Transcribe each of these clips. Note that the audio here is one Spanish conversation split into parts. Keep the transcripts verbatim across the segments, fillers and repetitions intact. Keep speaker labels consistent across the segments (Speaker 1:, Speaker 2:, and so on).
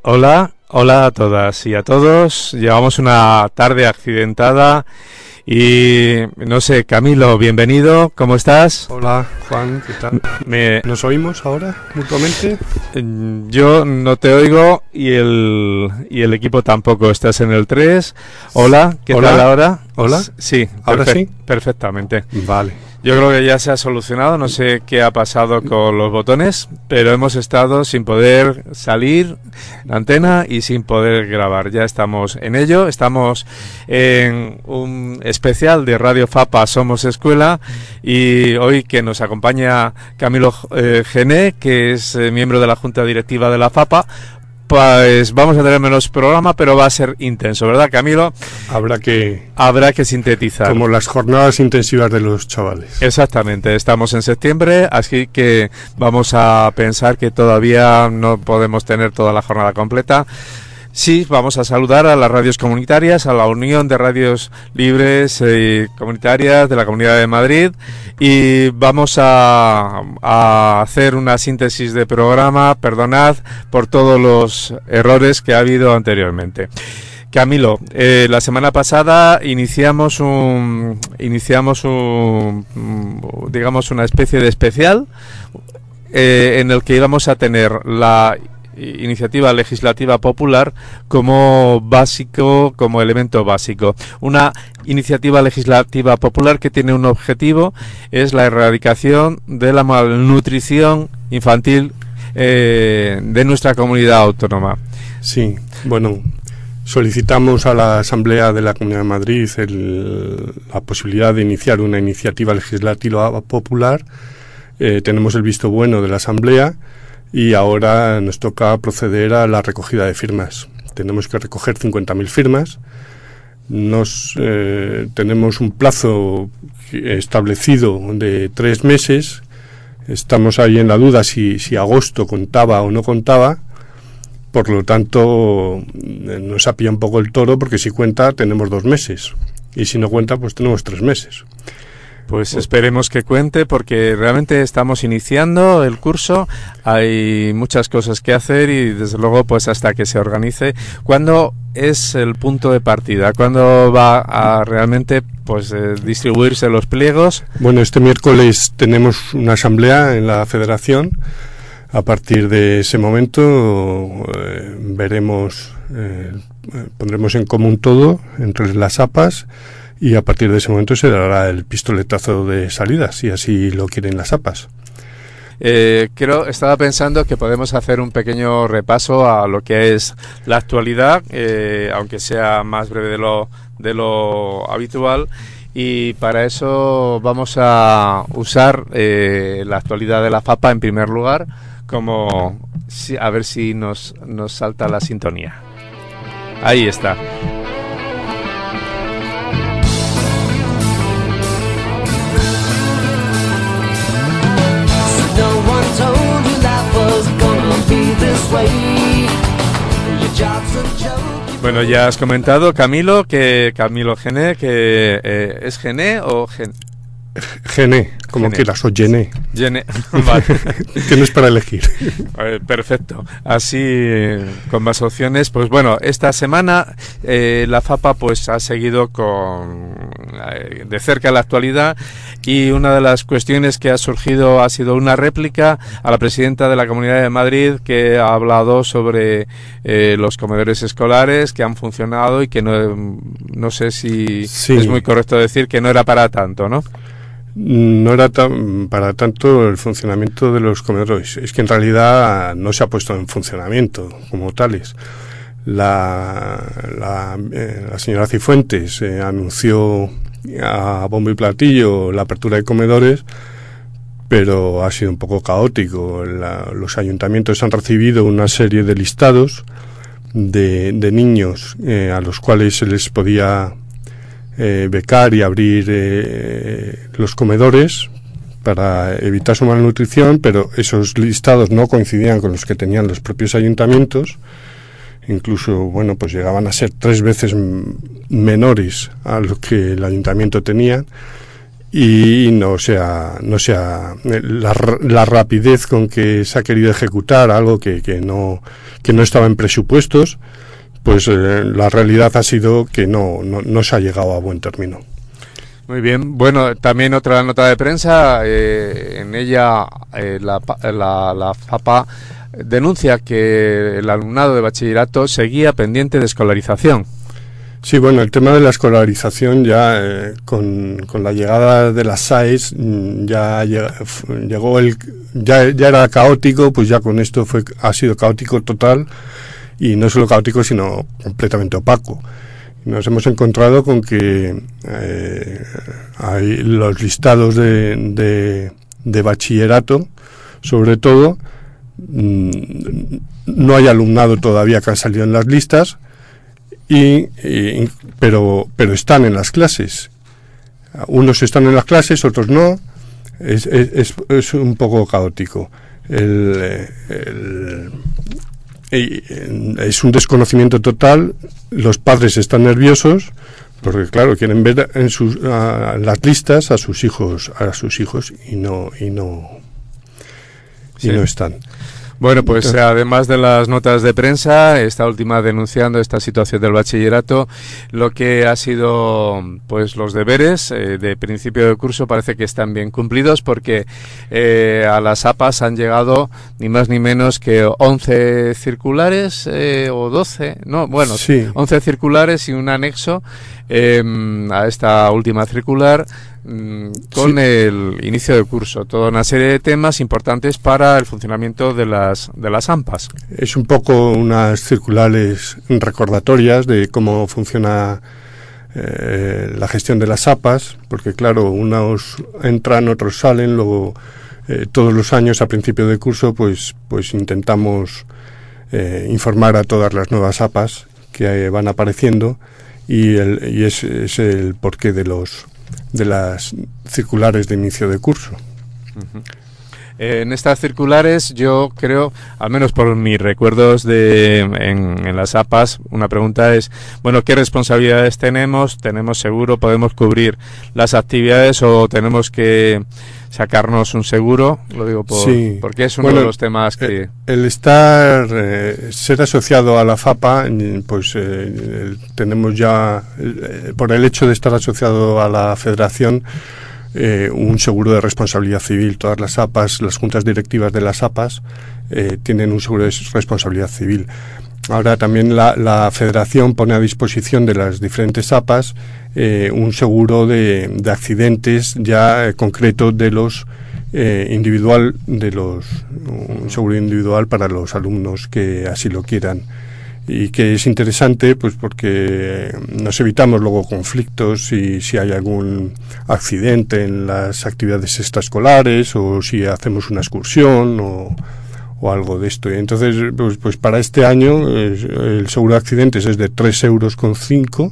Speaker 1: Hola, hola a todas y a todos. Llevamos una tarde accidentada y no sé, Camilo, bienvenido, ¿cómo estás?
Speaker 2: Hola, Juan, ¿qué tal?
Speaker 1: Me...
Speaker 2: ¿Nos oímos ahora mutuamente?
Speaker 1: Yo no te oigo y el, y el equipo tampoco. Estás en el tres. Hola, ¿qué
Speaker 2: Hola.
Speaker 1: tal ahora?
Speaker 2: Hola.
Speaker 1: Sí,
Speaker 2: ¿Ahora
Speaker 1: perfe-
Speaker 2: sí?
Speaker 1: perfectamente.
Speaker 2: Vale.
Speaker 1: Yo creo que ya se ha solucionado, no sé qué ha pasado con los botones, pero hemos estado sin poder salir la antena y sin poder grabar. Ya estamos en ello, estamos en un especial de Radio Fapa Somos Escuela y hoy que nos acompaña Camilo eh, Gené, que es eh, miembro de la Junta Directiva de la Fapa. Pues vamos a tener menos programa, pero va a ser intenso, ¿verdad, Camilo?
Speaker 2: Habrá que...
Speaker 1: Habrá que sintetizar.
Speaker 2: Como las jornadas intensivas de los chavales.
Speaker 1: Exactamente, estamos en septiembre, así que vamos a pensar que todavía no podemos tener toda la jornada completa. Sí, vamos a saludar a las radios comunitarias, a la Unión de Radios Libres y Comunitarias de la Comunidad de Madrid, y vamos a, a hacer una síntesis de programa. Perdonad por todos los errores que ha habido anteriormente. Camilo, eh, la semana pasada iniciamos un, iniciamos un, digamos, una especie de especial eh, en el que íbamos a tener la iniciativa legislativa popular como básico, como elemento básico. Una iniciativa legislativa popular que tiene un objetivo, es la erradicación de la malnutrición infantil eh, de nuestra comunidad autónoma.
Speaker 2: Sí, bueno, solicitamos a la Asamblea de la Comunidad de Madrid el, la posibilidad de iniciar una iniciativa legislativa popular. Eh, tenemos el visto bueno de la Asamblea y ahora nos toca proceder a la recogida de firmas. Tenemos que recoger cincuenta mil firmas. Nos eh, tenemos un plazo establecido de tres meses. Estamos ahí en la duda si, si agosto contaba o no contaba. Por lo tanto, nos ha pillado un poco el toro, porque si cuenta tenemos dos meses. Y si no cuenta, pues tenemos tres meses.
Speaker 1: Pues esperemos que cuente, porque realmente estamos iniciando el curso, hay muchas cosas que hacer y desde luego pues hasta que se organice. ¿Cuándo es el punto de partida? ¿Cuándo va a realmente pues eh, distribuirse los pliegos?
Speaker 2: Bueno, este miércoles tenemos una asamblea en la Federación. A partir de ese momento eh, veremos, eh, pondremos en común todo entre las A P As. Y a partir de ese momento se dará el pistoletazo de salida, si así lo quieren las A P As.
Speaker 1: Eh, creo, estaba pensando que podemos hacer un pequeño repaso a lo que es la actualidad, eh, aunque sea más breve de lo, de lo habitual. Y para eso vamos a usar eh, la actualidad de la Fapa en primer lugar, como si, a ver si nos, nos salta la sintonía. Ahí está. Bueno, ya has comentado, Camilo, que Camilo Gené, que eh, ¿es Gené o Gen?
Speaker 2: Gené, como
Speaker 1: Gené.
Speaker 2: quieras, o Gené.
Speaker 1: Gené, vale.
Speaker 2: Tienes para elegir.
Speaker 1: Eh, perfecto. Así, eh, con más opciones. Pues bueno, esta semana eh, la Fapa pues ha seguido con eh, de cerca la actualidad, y una de las cuestiones que ha surgido ha sido una réplica a la presidenta de la Comunidad de Madrid, que ha hablado sobre eh, los comedores escolares que han funcionado y que no, no sé si
Speaker 2: Sí.
Speaker 1: es muy correcto decir que no era para tanto, ¿no?
Speaker 2: No era tan, para tanto el funcionamiento de los comedores. Es que en realidad no se ha puesto en funcionamiento como tales. La, la, eh, la señora Cifuentes eh, anunció a bombo y platillo la apertura de comedores, pero ha sido un poco caótico. La, los ayuntamientos han recibido una serie de listados de, de niños eh, a los cuales se les podía Eh, becar y abrir eh, los comedores para evitar su malnutrición, pero esos listados no coincidían con los que tenían los propios ayuntamientos. Incluso, bueno, pues llegaban a ser tres veces m- menores a lo que el ayuntamiento tenía, y no sea, no sea la, la rapidez con que se ha querido ejecutar algo que, que no, que no estaba en presupuestos, pues eh, la realidad ha sido que no, no, no se ha llegado a buen término.
Speaker 1: Muy bien. Bueno, también otra nota de prensa, eh, en ella eh, la, la, la FAPA denuncia que el alumnado de bachillerato seguía pendiente de escolarización.
Speaker 2: Sí, bueno, el tema de la escolarización ya eh, con, con la llegada de las S A E S ya llegó el ya, ya era caótico, pues ya con esto fue ha sido caótico total, y no solo caótico sino completamente opaco. Nos hemos encontrado con que eh, hay los listados de, de, de bachillerato, sobre todo, mmm, no hay alumnado todavía que ha salido en las listas, y, y pero pero están en las clases. Unos están en las clases, otros no. Es, es, es un poco caótico. El, el es un desconocimiento total. Los padres están nerviosos porque claro quieren ver en sus a, las listas a sus hijos a sus hijos y no y no y sí. no están.
Speaker 1: Bueno, pues Entonces, además de las notas de prensa, esta última denunciando esta situación del bachillerato, lo que ha sido, pues los deberes eh, de principio de curso parece que están bien cumplidos, porque eh, a las A P As han llegado ni más ni menos que once circulares eh, o doce, no, bueno, sí. once circulares y un anexo eh, a esta última circular, con sí. el inicio de curso, toda una serie de temas importantes para el funcionamiento de las de las A M P As.
Speaker 2: Es un poco unas circulares recordatorias de cómo funciona eh, la gestión de las A P As, porque claro, unos entran, otros salen, luego eh, todos los años a principio de curso pues pues intentamos eh, informar a todas las nuevas A P As que eh, van apareciendo, y el y es, es el porqué de los de las circulares de inicio de curso.
Speaker 1: Uh-huh. Eh, en estas circulares yo creo, al menos por mis recuerdos de en, en las A P As, una pregunta es, bueno, ¿qué responsabilidades tenemos? ¿Tenemos seguro? ¿Podemos cubrir las actividades o tenemos que sacarnos un seguro? Lo digo por, sí. porque es uno bueno, de los temas que...
Speaker 2: El, el estar, eh, ser asociado a la FAPA, pues eh, el, tenemos ya, eh, por el hecho de estar asociado a la federación, Eh, un seguro de responsabilidad civil. Todas las A P As, las juntas directivas de las A P As eh, tienen un seguro de responsabilidad civil. Ahora también la, la federación pone a disposición de las diferentes A P As eh, un seguro de, de accidentes ya eh, concreto de los eh, individual, de los un seguro individual para los alumnos que así lo quieran. Y que es interesante pues porque nos evitamos luego conflictos si, si hay algún accidente en las actividades extraescolares o si hacemos una excursión o, o algo de esto. Y entonces pues, pues para este año el seguro de accidentes es de tres euros con cinco,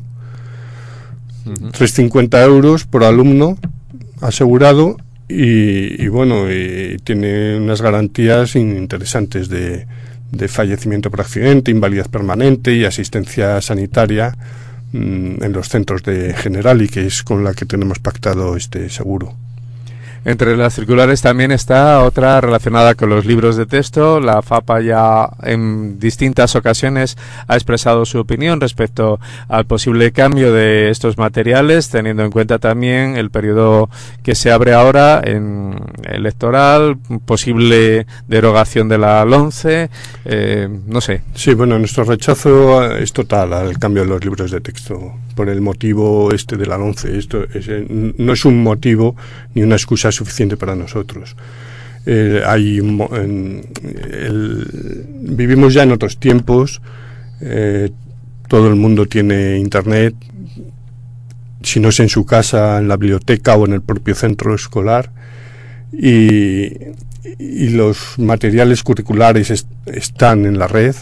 Speaker 2: uh-huh. tres cincuenta euros por alumno asegurado, y, y bueno, y tiene unas garantías interesantes de de fallecimiento por accidente, invalidez permanente y asistencia sanitaria mmm, en los centros de Generali, que es con la que tenemos pactado este seguro.
Speaker 1: Entre las circulares también está otra relacionada con los libros de texto. La FAPA ya en distintas ocasiones ha expresado su opinión respecto al posible cambio de estos materiales, teniendo en cuenta también el periodo que se abre ahora en electoral, posible derogación de la LOMCE, eh, no sé.
Speaker 2: Sí, bueno, nuestro rechazo es total al cambio de los libros de texto por el motivo este de la LOMCE. Esto es, no es un motivo ni una excusa suficiente para nosotros. Eh, hay en, el, vivimos ya en otros tiempos, eh, todo el mundo tiene internet, si no es en su casa, en la biblioteca o en el propio centro escolar, y, y los materiales curriculares est, están en la red,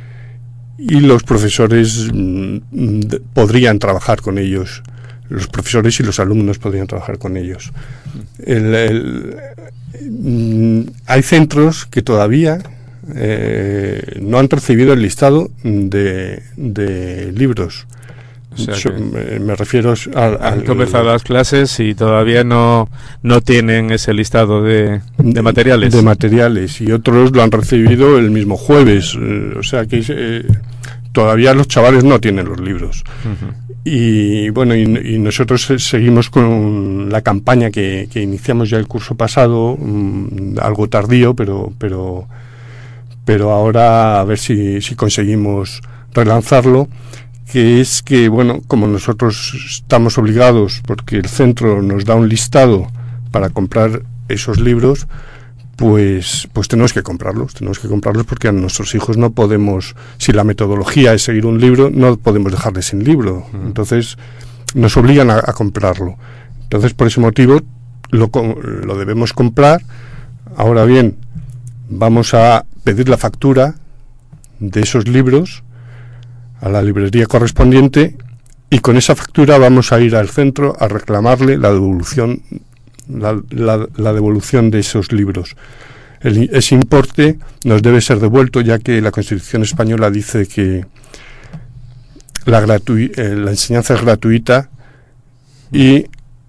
Speaker 2: y los profesores mm, podrían trabajar con ellos. Los profesores y los alumnos podrían trabajar con ellos. El, el, mm, hay centros que todavía eh, no han recibido el listado de, de libros
Speaker 1: O sea
Speaker 2: Yo,
Speaker 1: que
Speaker 2: me, me refiero al...
Speaker 1: han
Speaker 2: al
Speaker 1: comenzado las clases y todavía no, no tienen ese listado de, de materiales.
Speaker 2: De materiales, y otros lo han recibido el mismo jueves. Eh, o sea que eh, todavía los chavales no tienen los libros.
Speaker 1: Uh-huh.
Speaker 2: Y bueno, y, y nosotros seguimos con la campaña que, que iniciamos ya el curso pasado, mmm, algo tardío, pero pero pero ahora a ver si, si conseguimos relanzarlo, que es que, bueno, como nosotros estamos obligados, porque el centro nos da un listado para comprar esos libros, pues pues tenemos que comprarlos, tenemos que comprarlos porque a nuestros hijos no podemos, si la metodología es seguir un libro, no podemos dejarles sin libro. Mm. Entonces nos obligan a, a comprarlo. Entonces, por ese motivo lo, lo debemos comprar. Ahora bien, vamos a pedir la factura de esos libros a la librería correspondiente, y con esa factura vamos a ir al centro a reclamarle la devolución La, la, la devolución de esos libros. El, ese importe nos debe ser devuelto, ya que la Constitución española dice que la, gratu- eh, la enseñanza es gratuita, y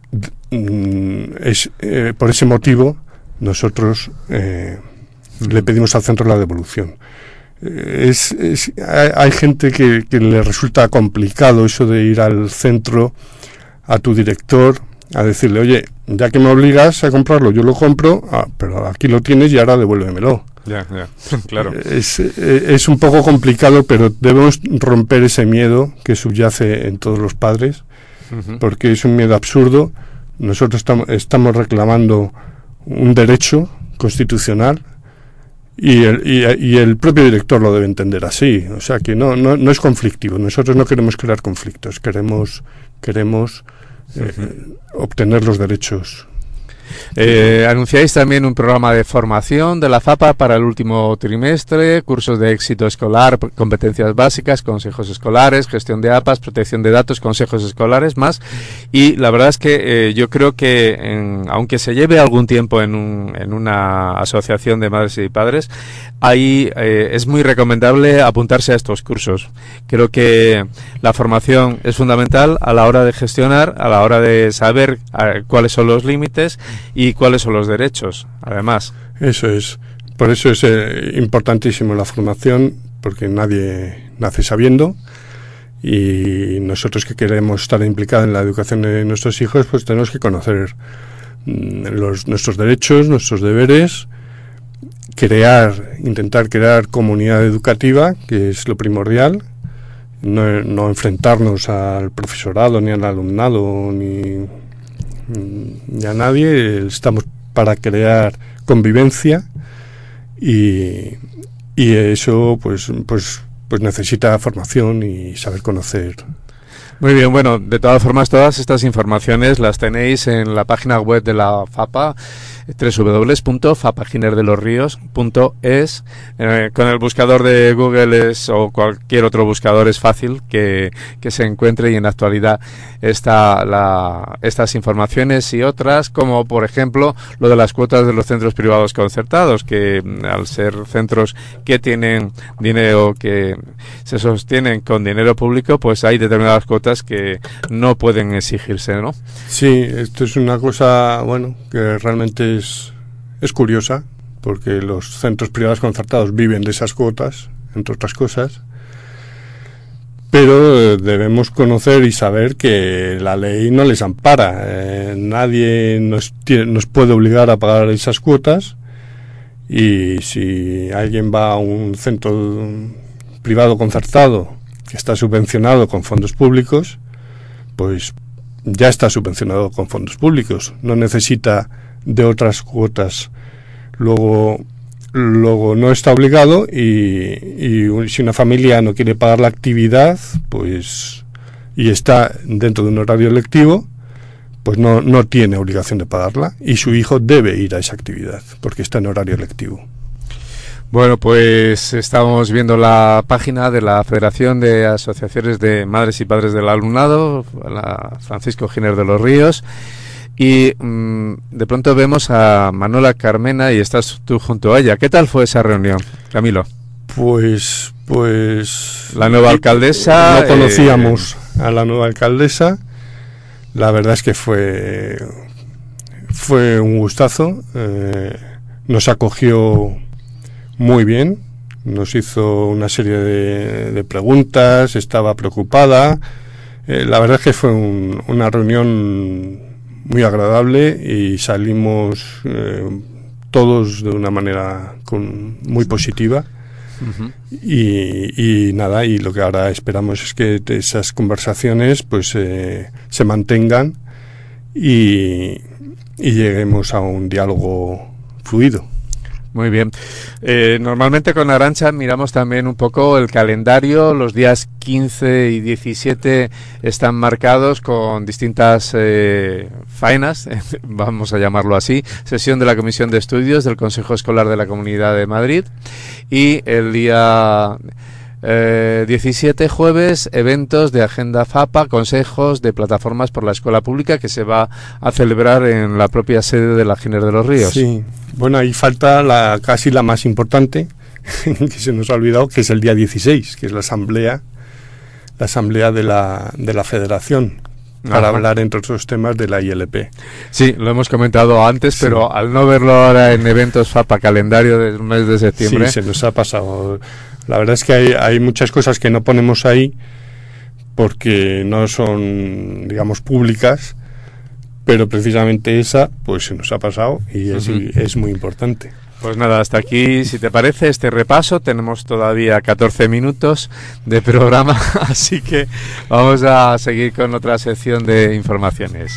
Speaker 2: mm, es, eh, por ese motivo nosotros eh, le pedimos al centro la devolución. Eh, es, es, hay, hay gente que, que le resulta complicado eso de ir al centro, a tu director, a decirle, oye, ya que me obligas a comprarlo, yo lo compro, ah, pero aquí lo tienes y ahora devuélvemelo.
Speaker 1: Ya, ya, claro.
Speaker 2: Es, es un poco complicado, pero debemos romper ese miedo que subyace en todos los padres, uh-huh. porque es un miedo absurdo. Nosotros estamos, estamos reclamando un derecho constitucional, y el, y, y el propio director lo debe entender así. O sea que no, no, no es conflictivo. Nosotros no queremos crear conflictos, queremos, queremos Eh, uh-huh. obtener los derechos.
Speaker 1: Eh, anunciáis también un programa de formación de la FAPA para el último trimestre, cursos de éxito escolar, competencias básicas, consejos escolares, gestión de A P As, protección de datos, consejos escolares, más. Y la verdad es que eh, yo creo que, en, aunque se lleve algún tiempo en, un, en una asociación de madres y padres, ahí eh, es muy recomendable apuntarse a estos cursos. Creo que la formación es fundamental a la hora de gestionar, a la hora de saber a, cuáles son los límites y cuáles son los derechos, además.
Speaker 2: Eso es. Por eso es eh, importantísimo la formación, porque nadie nace sabiendo, y nosotros que queremos estar implicados en la educación de nuestros hijos, pues tenemos que conocer mm, los, nuestros derechos, nuestros deberes, crear, intentar crear comunidad educativa, que es lo primordial, no, no enfrentarnos al profesorado, ni al alumnado, ni, ni a nadie. Estamos para crear convivencia, y, y eso pues, pues, pues necesita formación y saber conocer.
Speaker 1: Muy bien, bueno, de todas formas, todas estas informaciones las tenéis en la página web de la FAPA, doble u doble u doble u punto fapaginer de los ríos punto es. Eh, con el buscador de Google es, o cualquier otro buscador, es fácil que, que se encuentre, y en la actualidad está la, estas informaciones y otras, como por ejemplo lo de las cuotas de los centros privados concertados, que al ser centros que tienen dinero, que se sostienen con dinero público, pues hay determinadas cuotas que no pueden exigirse, ¿no?
Speaker 2: Sí, esto es una cosa, bueno, que realmente es, es curiosa, porque los centros privados concertados viven de esas cuotas, entre otras cosas, pero eh, debemos conocer y saber que la ley no les ampara. Eh, nadie nos, tiene, nos puede obligar a pagar esas cuotas, y si alguien va a un centro privado concertado que está subvencionado con fondos públicos, pues ya está subvencionado con fondos públicos, no necesita de otras cuotas. Luego, luego no está obligado, y, y si una familia no quiere pagar la actividad, pues, y está dentro de un horario lectivo, pues no, no tiene obligación de pagarla, y su hijo debe ir a esa actividad porque está en horario lectivo.
Speaker 1: Bueno, pues estamos viendo la página de la Federación de Asociaciones de Madres y Padres del Alumnado, la Francisco Giner de los Ríos, y mmm, de pronto vemos a Manuela Carmena y estás tú junto a ella. ¿Qué tal fue esa reunión, Camilo?
Speaker 2: Pues, pues...
Speaker 1: La nueva alcaldesa...
Speaker 2: No conocíamos eh... a la nueva alcaldesa. La verdad es que fue, fue un gustazo. Eh, nos acogió muy bien. Nos hizo una serie de, de preguntas, estaba preocupada. Eh, la verdad es que fue un, una reunión muy agradable y salimos eh, todos de una manera con, muy positiva. Uh-huh. y, y nada, y lo que ahora esperamos es que esas conversaciones pues eh, se mantengan y, y lleguemos a un diálogo fluido.
Speaker 1: Muy bien. Eh, normalmente con Arantxa miramos también un poco el calendario. Los días quince y diecisiete están marcados con distintas eh, faenas, vamos a llamarlo así. Sesión de la Comisión de Estudios del Consejo Escolar de la Comunidad de Madrid. Y el día eh, diecisiete, jueves, eventos de Agenda FAPA, consejos de plataformas por la escuela pública, que se va a celebrar en la propia sede de la Giner de los Ríos.
Speaker 2: Sí. Bueno, ahí falta la casi la más importante, que se nos ha olvidado, que es el día dieciséis, que es la asamblea, la asamblea de la, de la Federación, para Ajá. hablar, entre otros temas, de la I L P.
Speaker 1: Sí, lo hemos comentado antes, sí. pero al no verlo ahora en eventos FAPA, calendario del mes de septiembre...
Speaker 2: Sí, se nos ha pasado. La verdad es que hay, hay muchas cosas que no ponemos ahí porque no son, digamos, públicas, pero precisamente esa pues se nos ha pasado y es, uh-huh. es muy importante.
Speaker 1: Pues nada, hasta aquí, si te parece, este repaso. Tenemos todavía catorce minutos de programa, así que vamos a seguir con otra sección de informaciones.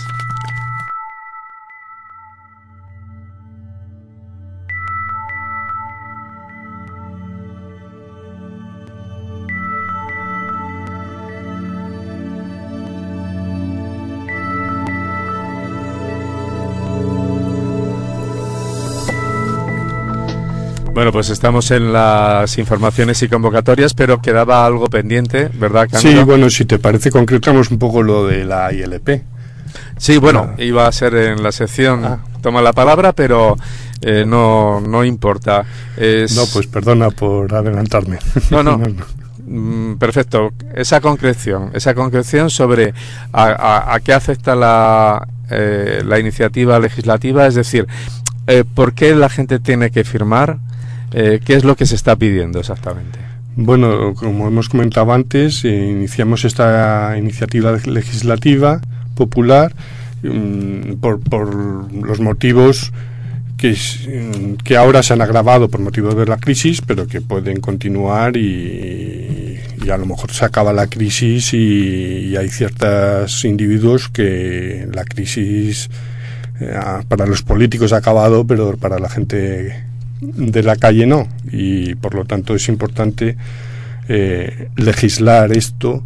Speaker 1: Bueno, pues estamos en las informaciones y convocatorias, pero quedaba algo pendiente, ¿verdad, Camilo?
Speaker 2: Sí, bueno, si te parece, concretamos un poco lo de la I L P.
Speaker 1: Sí, bueno, ah. iba a ser en la sección ah. Toma la palabra, pero eh, no, no importa. Es...
Speaker 2: No, pues perdona por adelantarme.
Speaker 1: No, no. no, no. Mm, perfecto. Esa concreción, esa concreción sobre a, a, a qué afecta la, eh, la iniciativa legislativa, es decir, eh, ¿por qué la gente tiene que firmar? Eh, ¿Qué es lo que se está pidiendo exactamente?
Speaker 2: Bueno, como hemos comentado antes, eh, iniciamos esta iniciativa legislativa popular um, por, por los motivos que, que ahora se han agravado por motivos de la crisis, pero que pueden continuar y, y a lo mejor se acaba la crisis y, y hay ciertos individuos que la crisis eh, para los políticos ha acabado, pero para la gente de la calle no, y por lo tanto es importante eh, legislar esto,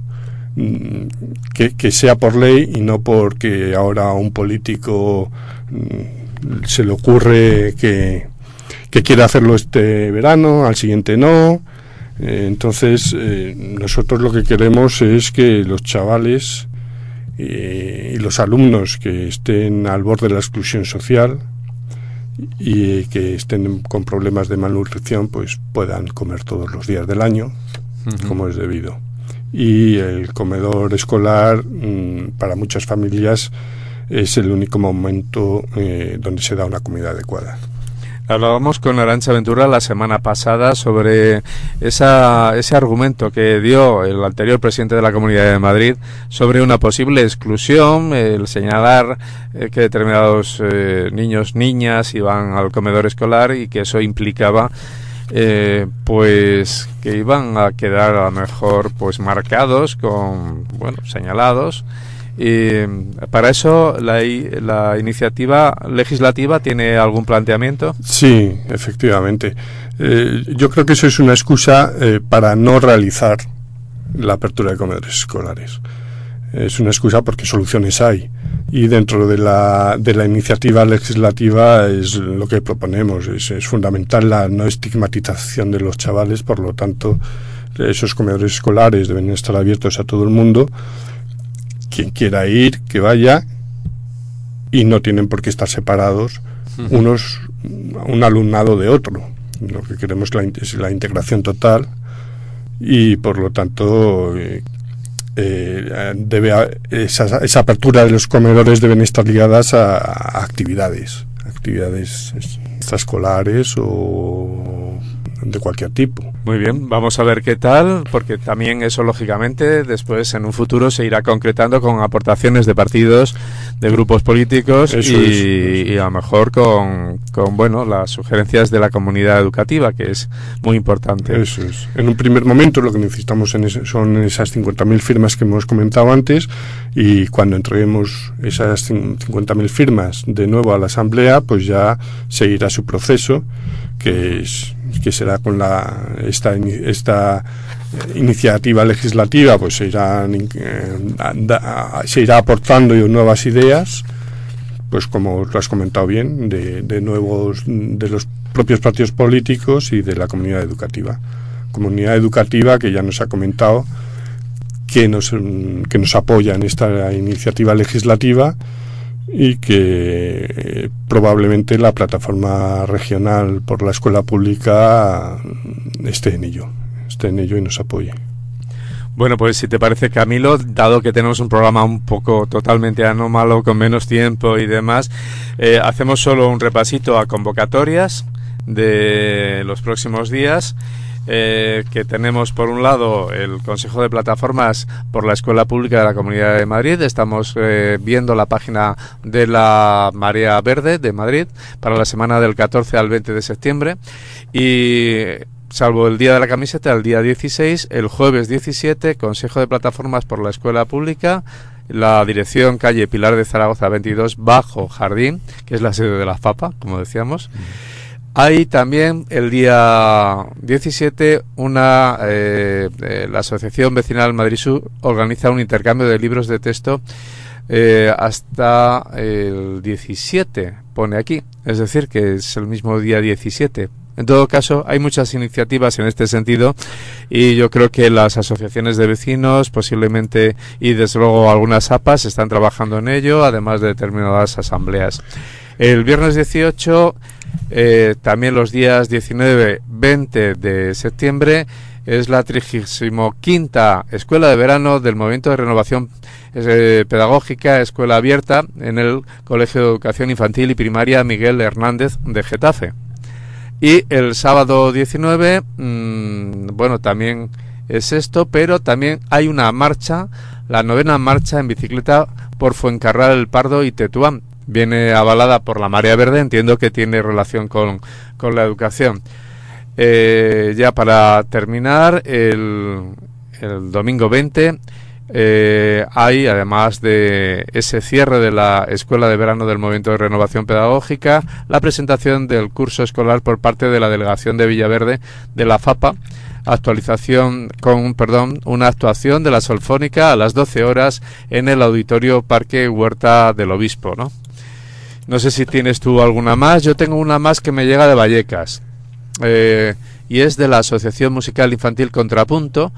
Speaker 2: que, que sea por ley y no porque ahora a un político mm, se le ocurre que, que quiere hacerlo este verano, al siguiente no. Eh, entonces eh, nosotros lo que queremos es que los chavales eh, y los alumnos que estén al borde de la exclusión social y que estén con problemas de malnutrición pues puedan comer todos los días del año, uh-huh. como es debido. Y el comedor escolar mmm, para muchas familias es el único momento eh, donde se da una comida adecuada.
Speaker 1: Hablábamos con Arantxa Ventura la semana pasada sobre esa, ese argumento que dio el anterior presidente de la Comunidad de Madrid sobre una posible exclusión, el señalar eh, que determinados eh, niños, niñas iban al comedor escolar y que eso implicaba eh, pues que iban a quedar a lo mejor pues marcados, con bueno señalados. Y para eso la, la iniciativa legislativa tiene algún planteamiento.
Speaker 2: Sí, efectivamente. Eh, yo creo que eso es una excusa eh, para no realizar la apertura de comedores escolares. Es una excusa porque soluciones hay. Y dentro de la, de la iniciativa legislativa es lo que proponemos. Es, es fundamental la no estigmatización de los chavales, por lo tanto, esos comedores escolares deben estar abiertos a todo el mundo. Quien quiera ir, que vaya, y no tienen por qué estar separados uh-huh. unos un alumnado de otro. lo que queremos es la integración total y por lo tanto eh, eh, debe esa, esa apertura de los comedores deben estar ligadas a, a actividades, actividades extraescolares o de cualquier tipo.
Speaker 1: Muy bien, vamos a ver qué tal, porque también eso lógicamente después en un futuro se irá concretando con aportaciones de partidos, de grupos políticos y,
Speaker 2: eso es, eso es.
Speaker 1: y a lo mejor con, con bueno las sugerencias de la comunidad educativa, que es muy importante.
Speaker 2: Eso es. En un primer momento lo que necesitamos en ese, son esas cincuenta mil firmas que hemos comentado antes, y cuando entreguemos esas cincuenta mil firmas de nuevo a la Asamblea, pues ya seguirá su proceso, que es que será con la esta esta iniciativa legislativa, pues se irán eh, da, se irá aportando nuevas ideas, pues como lo has comentado bien, de, de nuevos de los propios partidos políticos y de la comunidad educativa comunidad educativa que ya nos ha comentado que nos que nos apoya en esta iniciativa legislativa y que eh, probablemente la plataforma regional por la escuela pública esté en ello, esté en ello y nos apoye.
Speaker 1: Bueno, pues si te parece, Camilo, dado que tenemos un programa un poco totalmente anómalo, con menos tiempo y demás, eh, hacemos solo un repasito a convocatorias de los próximos días. Eh, que tenemos por un lado el Consejo de Plataformas por la Escuela Pública de la Comunidad de Madrid. Estamos eh, viendo la página de la Marea Verde de Madrid para la semana del catorce al veinte de septiembre, y salvo el día de la camiseta, el día dieciséis, el jueves diecisiete, Consejo de Plataformas por la Escuela Pública, la dirección calle Pilar de Zaragoza veintidós, bajo Jardín, que es la sede de la FAPA, como decíamos. Hay también el día diecisiete una eh, eh, la Asociación Vecinal Madrid Sur organiza un intercambio de libros de texto eh, hasta el diecisiete, pone aquí, es decir, que es el mismo día diecisiete. En todo caso, hay muchas iniciativas en este sentido y yo creo que las asociaciones de vecinos posiblemente y desde luego algunas A P As están trabajando en ello, además de determinadas asambleas. El viernes dieciocho, eh, también los días diecinueve, veinte de septiembre, es la trigésima quinta Escuela de Verano del Movimiento de Renovación eh, Pedagógica, Escuela Abierta, en el Colegio de Educación Infantil y Primaria Miguel Hernández de Getafe. Y el sábado diecinueve, mmm, bueno, también es esto, pero también hay una marcha, la novena marcha en bicicleta por Fuencarral el Pardo y Tetuán. Viene avalada por la Marea Verde, entiendo que tiene relación con, con la educación. Eh, ya para terminar, el, el domingo veinte eh, hay, además de ese cierre de la Escuela de Verano del Movimiento de Renovación Pedagógica, la presentación del curso escolar por parte de la Delegación de Villaverde de la FAPA, actualización con, perdón, una actuación de la Solfónica a las doce horas en el Auditorio Parque Huerta del Obispo, ¿no? No sé si tienes tú alguna más. Yo tengo una más que me llega de Vallecas, eh, y es de la Asociación Musical Infantil Contrapunto.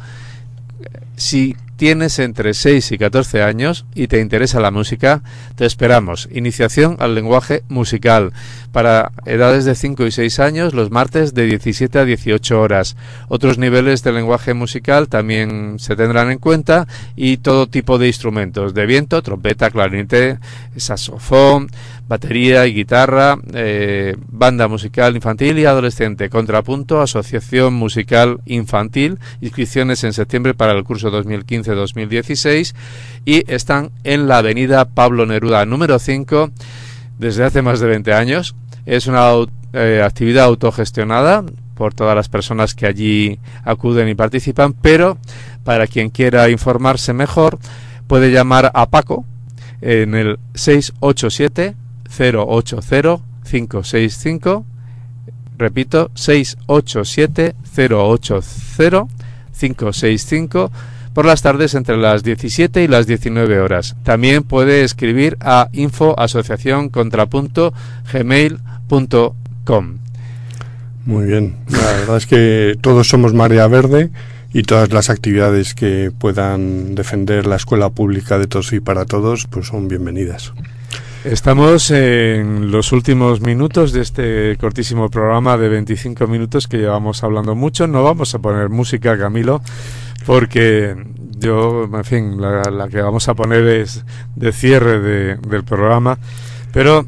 Speaker 1: Si tienes entre seis y catorce años y te interesa la música, te esperamos. Iniciación al lenguaje musical para edades de cinco y seis años, los martes de diecisiete a dieciocho horas. Otros niveles de lenguaje musical también se tendrán en cuenta, y todo tipo de instrumentos de viento, trompeta, clarinete, saxofón, batería y guitarra, eh, banda musical infantil y adolescente, Contrapunto, Asociación Musical Infantil, inscripciones en septiembre para el curso dos mil quince dos mil dieciséis, y están en la avenida Pablo Neruda número cinco desde hace más de veinte años. Es una eh, actividad autogestionada por todas las personas que allí acuden y participan, pero para quien quiera informarse mejor puede llamar a Paco en el seis ocho siete cero ocho cero cinco seis cinco, repito, seis ocho siete cero ocho cero cinco seis cinco, por las tardes entre las diecisiete y las diecinueve horas. También puede escribir a info asociación contrapunto gmail punto com.
Speaker 2: Muy bien, la verdad es que todos somos Marea Verde y todas las actividades que puedan defender la escuela pública de todos y para todos pues son bienvenidas.
Speaker 1: Estamos en los últimos minutos de este cortísimo programa de veinticinco minutos que llevamos hablando mucho. No vamos a poner música, Camilo, porque yo, en fin, la, la que vamos a poner es de cierre de, del programa. Pero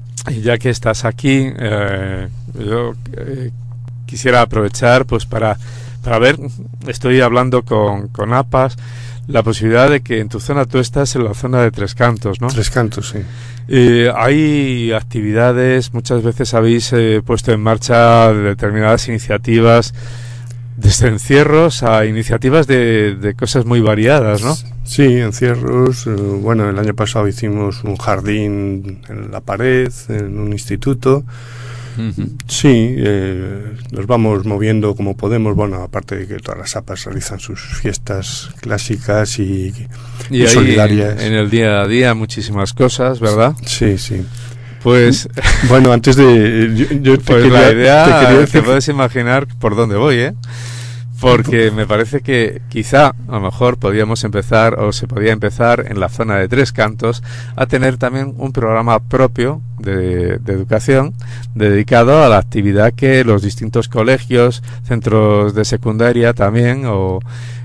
Speaker 1: ya que estás aquí, eh, yo eh, quisiera aprovechar pues para, para ver, estoy hablando con, con APAS, la posibilidad de que en tu zona, tú estás en la zona de Tres Cantos, ¿no?
Speaker 2: Tres Cantos, sí.
Speaker 1: Eh, hay actividades, muchas veces habéis eh, puesto en marcha determinadas iniciativas, desde encierros a iniciativas de, de cosas muy variadas, ¿no?
Speaker 2: Sí, encierros. Eh, bueno, el año pasado hicimos un jardín en la pared, en un instituto. Uh-huh. Sí, eh, nos vamos moviendo como podemos. Bueno, aparte de que todas las APAS realizan sus fiestas clásicas y,
Speaker 1: y, y ahí solidarias. En, en el día a día muchísimas cosas, ¿verdad?
Speaker 2: Sí, sí.
Speaker 1: Pues
Speaker 2: bueno, antes de yo, yo te
Speaker 1: pues
Speaker 2: quería,
Speaker 1: la idea,
Speaker 2: te, quería decir...
Speaker 1: te puedes imaginar por dónde voy, ¿eh? Porque me parece que quizá a lo mejor podíamos empezar o se podía empezar en la zona de Tres Cantos a tener también un programa propio de, de educación dedicado a la actividad que los distintos colegios, centros de secundaria también o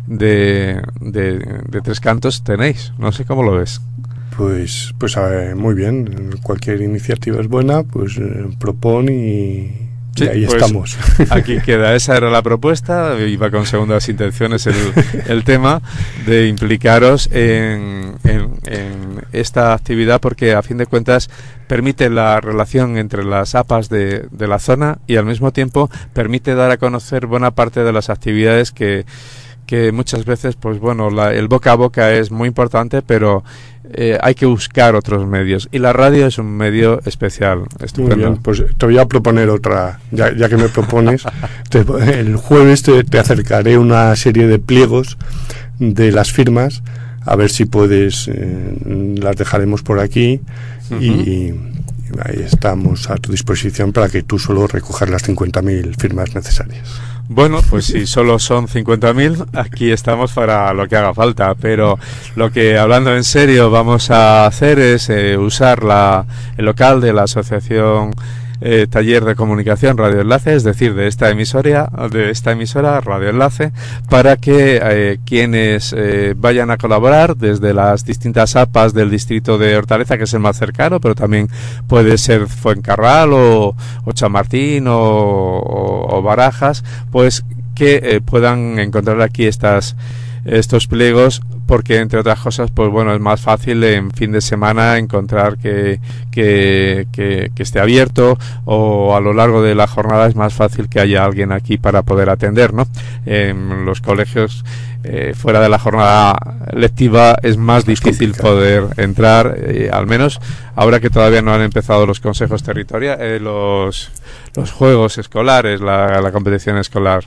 Speaker 1: de, de, de Tres Cantos tenéis. No sé cómo lo ves.
Speaker 2: Pues, pues a ver, muy bien. Cualquier iniciativa es buena, pues eh, propon y...
Speaker 1: Sí,
Speaker 2: y ahí
Speaker 1: pues
Speaker 2: estamos.
Speaker 1: Aquí queda, esa era la propuesta, iba con segundas intenciones el, el tema de implicaros en, en, en esta actividad porque a fin de cuentas permite la relación entre las APAS de, de la zona y al mismo tiempo permite dar a conocer buena parte de las actividades que, que muchas veces, pues bueno, la, el boca a boca es muy importante, pero Eh, hay que buscar otros medios y la radio es un medio especial, estupendo.
Speaker 2: Muy bien, pues te voy a proponer otra, ya, ya que me propones. te, el jueves te, te acercaré una serie de pliegos de las firmas, a ver si puedes, eh, las dejaremos por aquí. Uh-huh. y, y ahí estamos a tu disposición para que tú solo recojas las cincuenta mil firmas necesarias.
Speaker 1: Bueno, pues si solo son cincuenta mil, aquí estamos para lo que haga falta, pero lo que, hablando en serio, vamos a hacer es eh, usar la, el local de la Asociación eh, Taller de Comunicación Radio Enlace, es decir, de esta emisora, de esta emisora Radio Enlace, para que eh, quienes eh, vayan a colaborar desde las distintas APAS del distrito de Hortaleza, que es el más cercano, pero también puede ser Fuencarral o, o Chamartín o, o, o Barajas, pues que eh, puedan encontrar aquí estas estos pliegos, porque entre otras cosas, pues bueno, es más fácil en fin de semana encontrar que, que, que, que esté abierto, o a lo largo de la jornada es más fácil que haya alguien aquí para poder atender, ¿no? En los colegios, eh, fuera de la jornada lectiva es más difícil poder entrar, eh, al menos ahora que todavía no han empezado los consejos territoriales, eh, los, los juegos escolares, la, la competición escolar.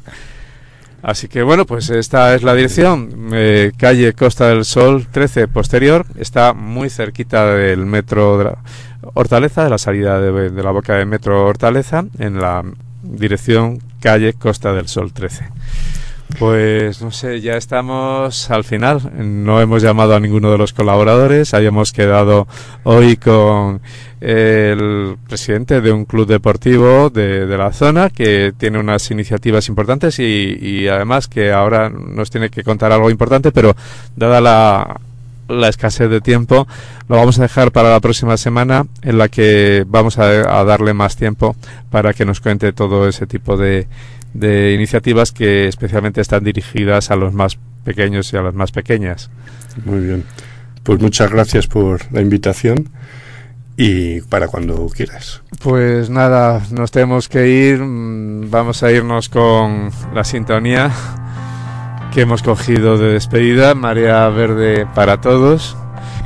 Speaker 1: Así que bueno, pues esta es la dirección, eh, calle Costa del Sol trece posterior, está muy cerquita del metro de la Hortaleza, de la salida de, de la boca del metro Hortaleza, en la dirección calle Costa del Sol trece. Pues no sé, ya estamos al final, no hemos llamado a ninguno de los colaboradores, habíamos quedado hoy con el presidente de un club deportivo de, de la zona que tiene unas iniciativas importantes y, y además que ahora nos tiene que contar algo importante, pero dada la, la escasez de tiempo lo vamos a dejar para la próxima semana, en la que vamos a, a darle más tiempo para que nos cuente todo ese tipo de de iniciativas que especialmente están dirigidas a los más pequeños y a las más pequeñas.
Speaker 2: Muy bien, pues muchas gracias por la invitación y para cuando quieras.
Speaker 1: Pues nada, nos tenemos que ir, vamos a irnos con la sintonía que hemos cogido de despedida, Marea Verde para Todos,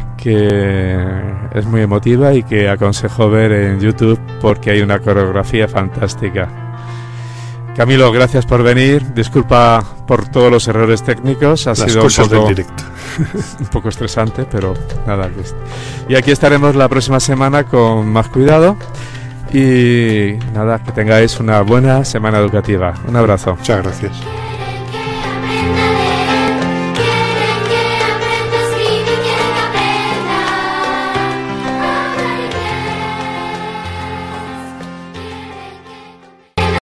Speaker 1: que es muy emotiva y que aconsejo ver en YouTube porque hay una coreografía fantástica. Camilo, gracias por venir. Disculpa por todos los errores técnicos. Ha
Speaker 2: Las
Speaker 1: sido
Speaker 2: cosas
Speaker 1: un poco,
Speaker 2: del directo.
Speaker 1: un poco estresante, pero nada. Y aquí estaremos la próxima semana con más cuidado. Y nada, que tengáis una buena semana educativa. Un abrazo.
Speaker 2: Muchas gracias.